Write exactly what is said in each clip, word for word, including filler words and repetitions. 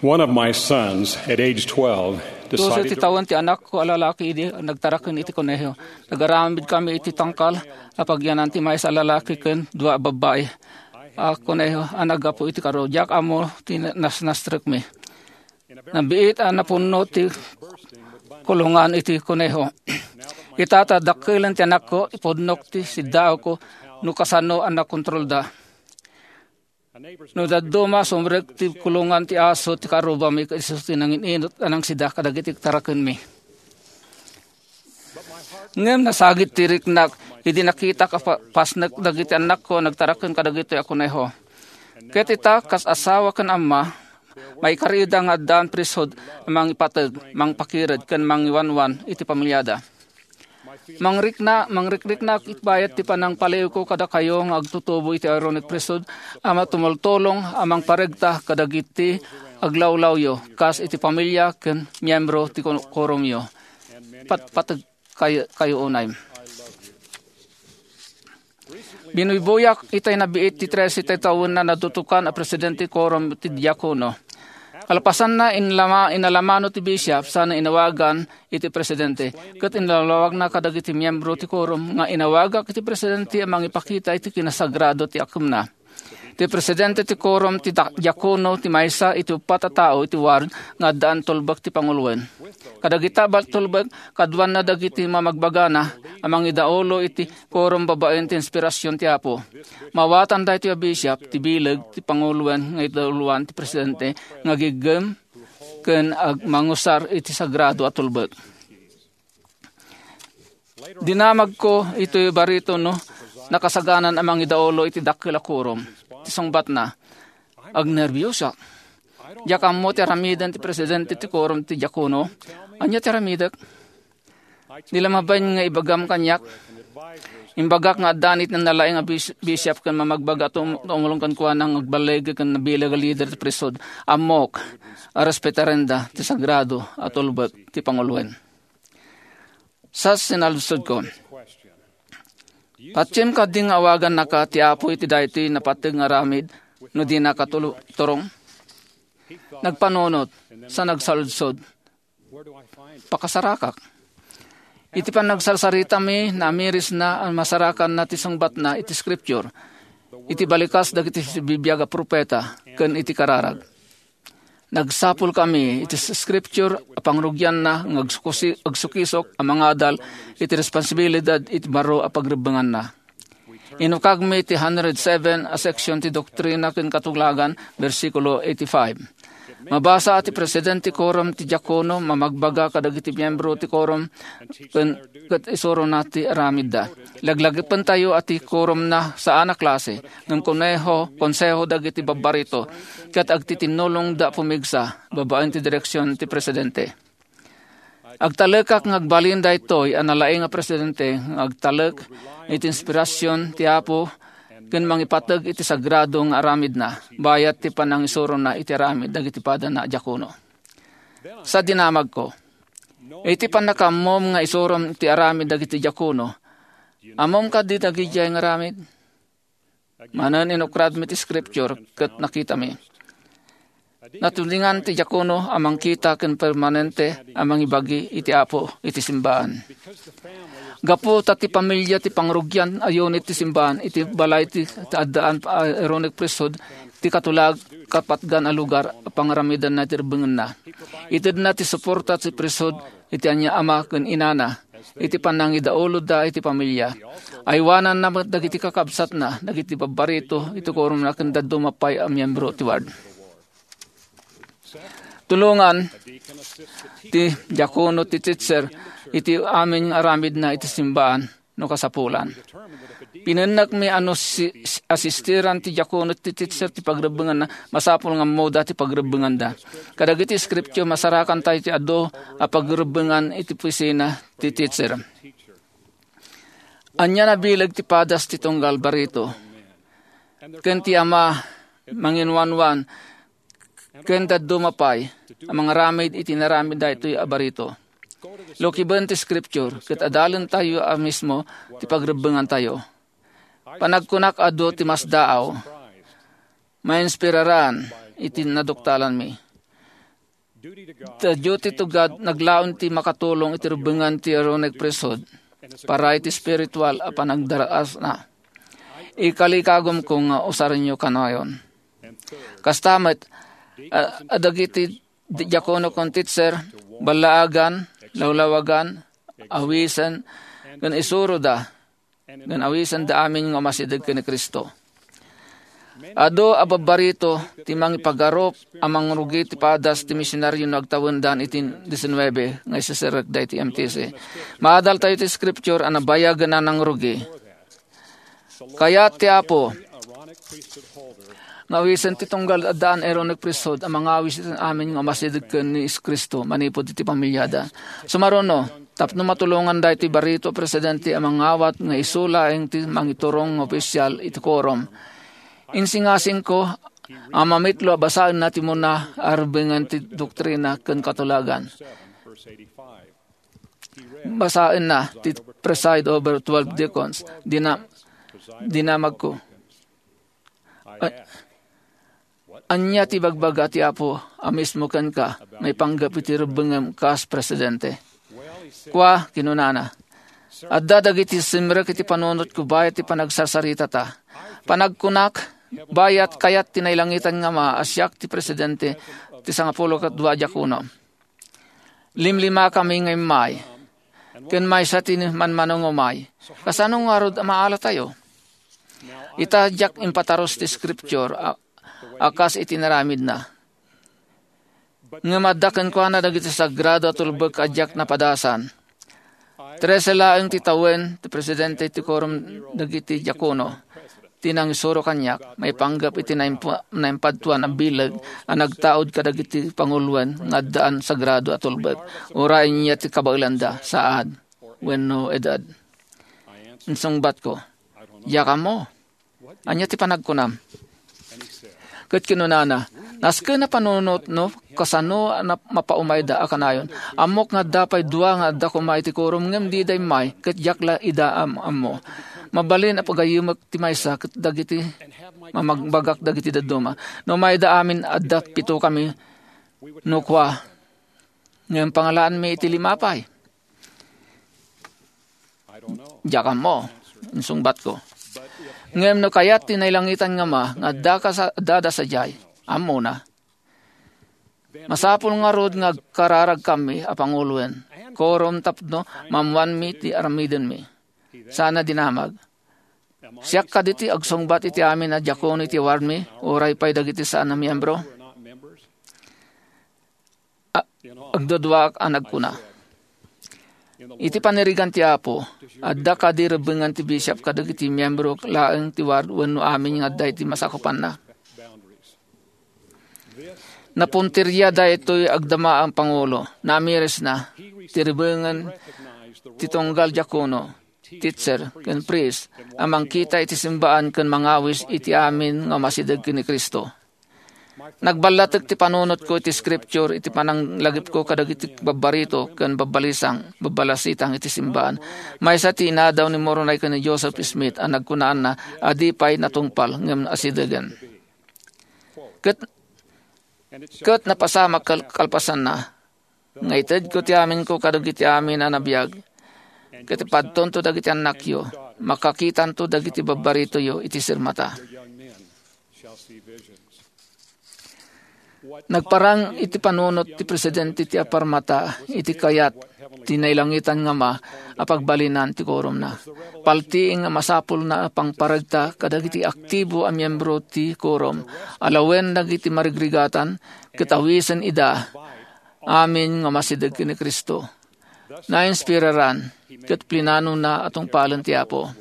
One of my sons, at age twelve, Dosa decided ti to tawan ti anak ko alalaki idi nagtaraken iti koneho. Nagaramid kami iti tangkal apagyanan ti may sa lalaki ken dua babae. A koneho anagapo iti karo jak amo ti nasnastrek mi. Nabiit a napunno ti kulungan iti koneho. Itata dakkelan ti anak ko ipodnok ti sidao ko no kasano anak kontrol da. No daduma sumrek ti kulungan ti aso ti karuba mi isus ti nangininot anang sida kadagiti taraken mi. Ngem nasagit ti riknak idi nakita ka pasnek dagiti anak ko nagtaraken kadagiti akuneho. Ket ita kas asawa ken amma may karida nga dan prisod mang ipateg mang pakired ken mang iwanwan iti pamilyada. Mangrikna, mangrikrik-na itbayat ti panang paliw ko kada kayo nga agtutubo iti ironic prisod ama tumultulong amang paregta kadagiti aglawlaw yo kas iti pamilya ken miyembro ti korom yo. Pat pateg kayo, kayo unay. Binuibuyak itay nabiit ti tres itay taon na natutukan a presidente korom ti diakono. Kalapasan na inlama, inalamano ti bishop sana inawagan iti presidente. Kat inalawag na kadagiti miyembro ti korum nga inawaga iti presidente amang ipakita iti kinasagrado ti akum na. Ti presidente ti korum ti diakono ti maysa iti upat a tao iti war nga daan tulbak ti panguluwen. Kadagita bal tulbak kadwan na dagiti mamagbagana amang idaolo iti korum babaen ti inspirasyon ti apo. Mawatan da iti bishop ti bileg ti panguluwen nga idauluan ti presidente nga gigem ken ag mangusar iti sagrado at tulbak. Dinamag ko ito barito no nakasaganan amang idaolo iti dakkel a korum. Ti sangbat na ag nervyosa. Jakam mo ti aramidan ti presidente ti korum ti diakono. Anya ti aramidak? Nilamaban nga ibagam kanyak. Imbagak nga danit ng nalaing nga bishop kan mamagbaga tumulong kan kuha ng agbaleg kan nabilag leader ti presod. Amok a respetarenda ti sagrado at ulbag ti panguluwen. Sa sinalsod ko. Patsim ka ding awagan na ka ti apo iti dayti napateg nga ramid no di nakatulong. Nagpanonot sa nagsaludsod. Pakasarakak. Iti pan nagsalsarita mi na miris na ang masarakan na ti sangbat na iti scripture. Iti balikas dagiti bibiyaga propeta ken iti kararag. Nagsapul kami iti scripture apangrugyan na agsukisok ang mga adal iti responsibilidad iti baro a pagrebengan na. Inukag mi iti one oh seven a section ti doktrina ken katuglagan versikulo eighty-five. Mabasa ati presidente korum ti diakono mamagbaga kadagiti miyembro ti korum ken ket isuro nati aramida. Laglagit pen tayo ati korum na sa ana klase ngem koneho konseho dagiti babarito ket agtitinulong da pumigsa babaen ti direksyon ti presidente. Agtalekak ngagbalin daytoy analaing nga presidente agtalek iti inspirasyon ti apo ken mangipateg iti sagrado nga aramid na bayat ti panangisuro na iti aramid dagiti pada na diakono. Sa dinamag ko iti panakamom nga isurom iti aramid dagiti diakono. Amom ka di dagiti nga aramid. Manan inukrad mi ti scripture ket nakita mi. Natulingan ti diakono amang kita ken permanente amang ibagi iti apo iti simbahan. Gapo tati pamilya ti pangrugyan ayon iti simbahan iti balay ti adaan ironic priesthood ti katulag kapatgan a lugar pangramidan na ti rebengen na. Ited na ti suporta ti priesthood iti anya ama ken inana iti panangidaolo da iti pamilya. Aywanan na dagiti kakabsat na dagiti babarito iti korum na ken daddo mapay a miyembro ti ward. Tulungan ti diakono ti teacher iti aming aramid na iti simbahan no kasapulan. Pinanak mi ano si asistiran ti diakono ti teacher ti pagrebengan na masapul nga moda ti pagrebengan da. Kadagiti scripture masarakan tayo ti ado a pagrebengan iti pisina ti teacher. Anya na bilag ti padas ti tunggal barito. Ken ti ama manginwanwan ken daddo mapay ang mga ramid iti naramid da ito'y abarito. Lokiban ti scripture, ket adalan tayo a mismo, ti pagrebengan tayo. Panagkunak ado ti masdaaw, mainspiraran, iti naduktalan mi. The duty to God, naglaon ti makatulong iti rubengan ti aroneg presod, para iti spiritual a panagdaraas na. Ikalikagom kung uh, usarin nyo kanayon. Kastamat, uh, adagiti diakono kong teacher, balaagan, lawlawagan, awisan, gan isuro da, gan awisan da amin nga masidag ka ni Kristo. Ado ababarito, timang ipagarop, amang rugi ti padas ti misyonaryo no agtawendan iti nineteen, nga isasirek da iti M T C. Maadal tayo ti scripture, anabayagan na ng rugi. Kaya ti Apo, ngawisan ti tunggal adaan aron nagpresod, ang mga awis iti amin nga masidag ka ni Kristo, manipod iti pamilyada. Sumarono, tapno matulungan da iti barito presidente ang mga awat nga isula ang ti mangiturong opisyal iti korom. Insingasing ko, ang mamitlo, basahin natin muna arbengan ti doktrina ken katulagan. Basahin na, ti preside over twelve deacons, dina, dinamag ko. Anya ti bagbaga ti Apo, amismo ken ka, may panggap iti rubengem kas presidente. Kwa, kinunana, at dadagiti simrek iti panunot ko bayat ti panagsasarita ta. Panagkunak, bayat kayat tinailangitan nga ma, asyak ti presidente, ti sangapulo kat dua diakono. Limlima kami ngay may, ken may sa tinmanmanong umay. Kasanong arod maala tayo? Itadyak impataros ti scripture, akas itinaramid na. Nga maddakan ko na dagiti sagrado at ulbag adyak na padasan. Trese laeng titawen, ti presidente ti korum dagiti diakono. Tinang isuro kanyak, may panggap iti naimpadtuan ang bilag, ang nagtaod kadagiti panguluan, nga daan sagrado at ulbag. Urain niya ti kabailanda, saad, wenno edad. Insungbat ko, yaka mo, anya ti panagkunam. Kat kinunana, naska na panunot no, kasano na mapaumayda akanayon. Amok nga dapay dua nga da kumay ti korum ngem di day may, kat yakla ida am amo. Mabalin a pagayumak ti maysa, kat dagiti mamagbagak dagiti daduma. No may da amin adat pito kami, no kwa, ngem pangalaan mi iti limapay. Yakam mo, insungbat ko. Ngem no kayat tinailangitan nga ma, nga daka sa, dada sa jay, amo na. Masapul nga rod nga kararag kami a panguluan. Korom tapno, mamwan mi ti aramiden mi. Sana dinamag. Siyak ka diti agsongbat iti amin na diakono iti ward mi, oray pay dagiti saan na miyembro. Agdodwak anag kuna. Iti panirigan ti Apo, adda kadi rebengan ti bishop kadagiti miyembro laeng ti ward wenno amin nga adda iti masakupan na. Napuntirya da ito'y agdama ang Pangulo, namires na, ti rebengan ti tunggal diakono, teacher, ken priest, amang kita iti simbaan ken mangawis iti amin nga masidag ken ni Kristo. Nagbalatag ti panunot ko iti scripture, iti panang lagip ko kadagiti babarito ken babalisang, babalasitang iti simbaan. Maysa ti inadaw ni Moronay ken ni Joseph Smith ang nagkunaan na adipay natungpal ngem asidagan. Ket ket napasama kal, kalpasan na. Ngaited ko ti amin ko kadagiti amin na nabiyag. Ket padton to dagiti anak yo, makakitan to dagiti babarito yo iti sirmata. Nagparang iti panunot ti presidente ti aparmata iti kayat tinailangitan nga ma apagbalinan ti korum na. Paltiing nga masapul na pangparagta kadagiti aktibo a miyembro ti korum. Alawen dagiti marigrigatan kitawisan ida amin nga masidag ni Kristo. Na-inspiraran ket plinano na atong palan ti Apo.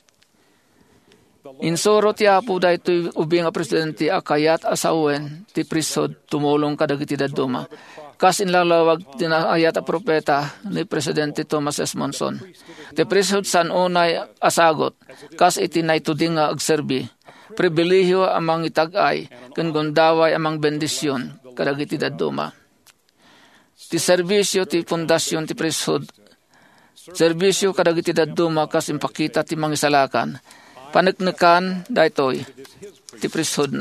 Insuro ti Apo daytoy ubing nga presidente akayat asawen ti prisod tumulong kadagiti daduma. Kas inlalawag tinayat a propeta ni presidente Thomas S. Monson. Ti prisod san unay asagot kas iti naytuding nga agserbi. Pribilehyo amang itag-ay ken gondaway amang bendisyon kadagiti daduma. Ti serbisyo ti pundasyon ti prisod. Serbisyo kadagiti daduma kas impakita ti mangisalakan. Panagnekan daytoy ti prisod na.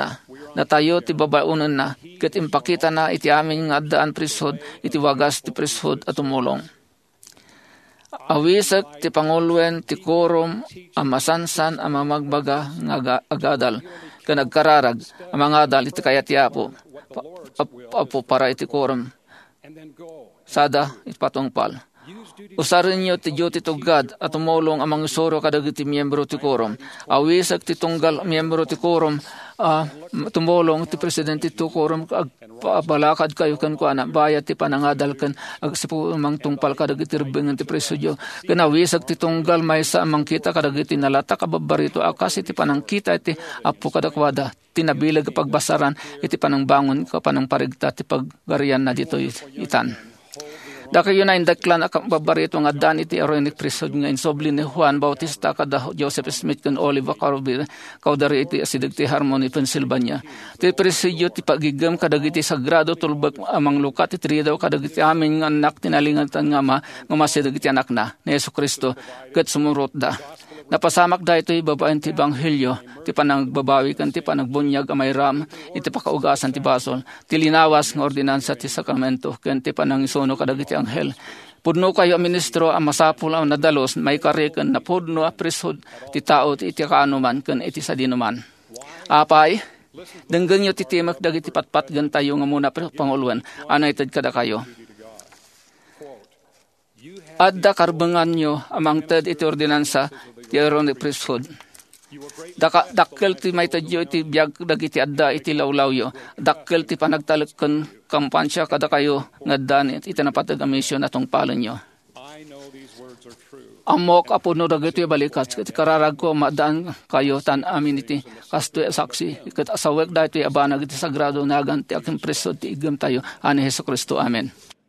na tayo ti babaunan na, ket impakita na iti amin nga addaan priesthood, iti wagas ti priesthood at tumulong. Awisag ti pangulwen ti korum, ang masansan, ang mamagbaga nga agadal, ka nagkararag, ang mga adal iti kaya ti apo, apo para iti korum, sada iti patungpal. Usarin niyo ti duty to God at tumulong ang mga suro kadagiti miyembro ti korum. Awisag ti tunggal miyembro ti korum, uh, tumulong ti presidente ti korum, ag balakad kayo kan kuana, bayat ti panangadal kan, ag sipo mang tungpal kadagiti rebingan ti presudyo. Kanawisag ti tunggal may sa amang kita kadagiti nalata kababarito, akas iti panangkita iti apo kadakwada, tinabilag pagbasaran, iti panangbangon ka panang parigta ti paggarian na dito itan. Daka yun na indaklan akang babarito nga dan iti aronik priesthood nga insobli ni Juan Bautista kada Joseph Smith kan Oliver Carby kaudari iti asidag ti Harmony, Pennsylvania. Ti presidio ti pagigam kadagiti sagrado tulbak amang lukat iti ridaw kadagiti amin nga anak tinalingatan nga ma nga masidag iti anak na ni Yesu Kristo ket sumurot da. Napasamak da ito ibabaen ti Ebanghelyo, ti panagbabawi kan ti panagbunyag amay ram, iti pakaugasan ti basol, ti linawas ng ordinansa ti sakramento, ken ti panangisono kadagiti anghel. Pudno kayo ministro ang masapul ang nadalos, may karikan na pudno a priesthood, ti tao ti iti kaanuman, ken iti sadinuman. Apay, denggan nyo ti timak dagiti patpat gan tayo nga muna panguluan, anay tad kada kayo. Adda karbangan nyo amang tad iti ordinansa ti aronik priesthood. Daka, dakkel ti may tadyo iti biyag dagiti adda iti lawlawyo. Dakkel ti panagtalagkan kampansya kada kayo ngaddan iti napatag a mission atong palan nyo. Amok apuno dagiti balikas iti kararag ko madaan kayo tan amin iti kasto saksi. Ket asawek da iti abanag iti sagrado nagan ti aking priesthood ti igam tayo ani Hesus Kristo. Amen.